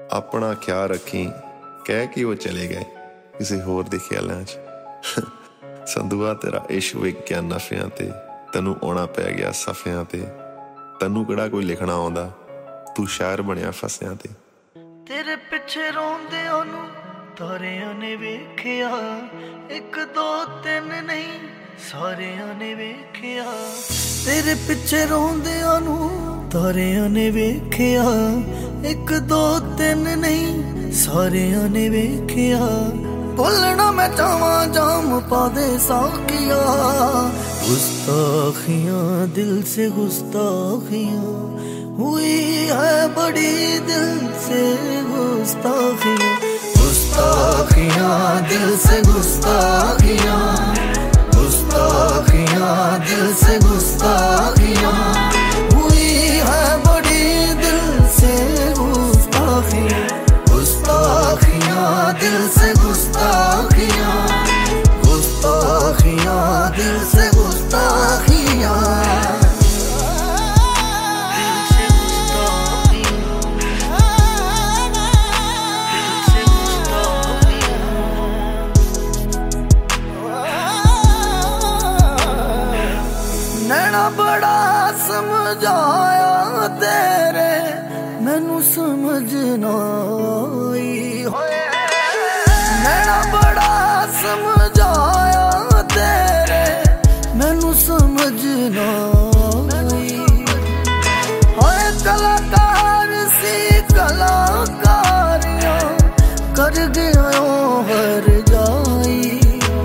अपना ख्याल रखी कह के वो चले गए किसी होर दे ख्यालों च। संधुआ तेरा इश्क विग्या नफियां ते, तैनू आउणा पै गया सफियां ते। तैनू किहड़ा कोई लिखना आउंदा, तू शायर बनिया फसियां ते। तेरे पिछे रोंदे ओनू तारियां ने वेखिया, एक दो तीन नहीं सारियां ने वेखिया। तेरे पिछे रोंदे ओनू तारियां ने वेखिया, एक दो तीन नहीं सारियां ने वेखिया। बोलना मैं चावा जाम पा दे साकिया, गुस्ताखियां दिल से गुस्ताखियां हुई है बड़ी, दिल से गुस्ताखियां। गुस्ताखियां दिल से गुस्ताखियां, गुस्ताखियां दिल से गुस्ताखियां हुई है बड़ी, दिल से गुस्ताखियां। गुस्ताखियां दिल से गुस्ताखियां, गुस्ताखियां दिल से गुस्ताखियां। नैना बड़ा समझाया तेरे, मैनू समझना आई होए। नैना बड़ा समझाया तेरे, मैनू समझना आई होए। कलाकार सी कलाकारियां कर गया हर जाई,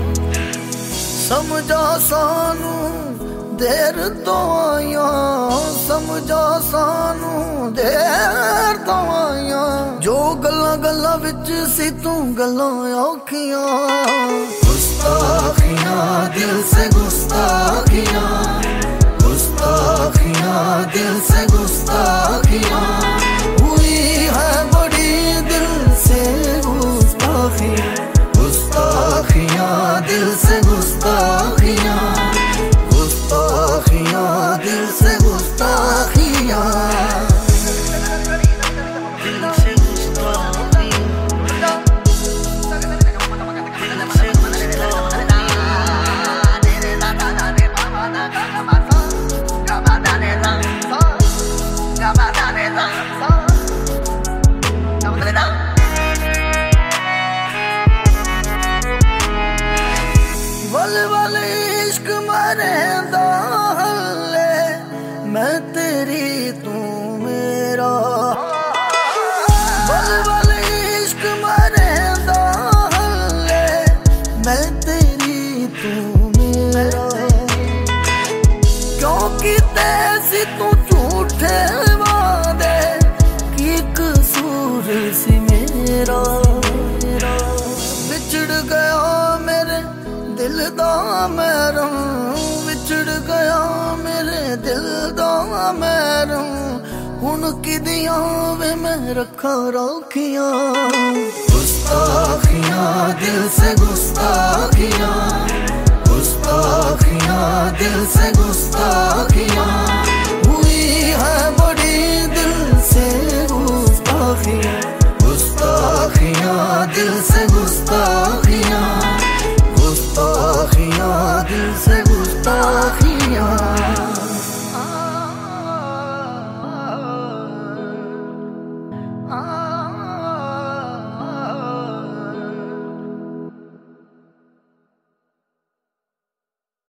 समझा सानू देर तो आया, समझा सानू देर तो आया। जो गल्लां गल्लां विच सी तू गल्लां औखियां। गुस्ताखियां दिल से गुस्ताखियां, गुस्ताखियां दिल से गुस्ताखियां हुई है बड़ी, दिल से गुस्ताखियां। गुस्ताखियां दिल से गुस्ताखियां, गुस्ताखियां दिल से गुस्ताखियां। दिल से गुस्ताखियां, दिल से वल वल इश्क मरेंदा हल्ले, मैं तेरी तू मेरा। वल वल इश्क मरेंदा हल्ले, मैं तेरी तू मेरा। क्योंकि तैसी तू झूठे वादे, की कसूर सी मेरा। बिछड़ गया मेरे दिल दा मैरम, विछड़ गया मेरे दिल दा मैरम। हुण किदियां वे मैं रखा राखियां। गुस्ताखियां दिल से गुस्ताखियां, गुस्ताखियां दिल से गुस्ताखियां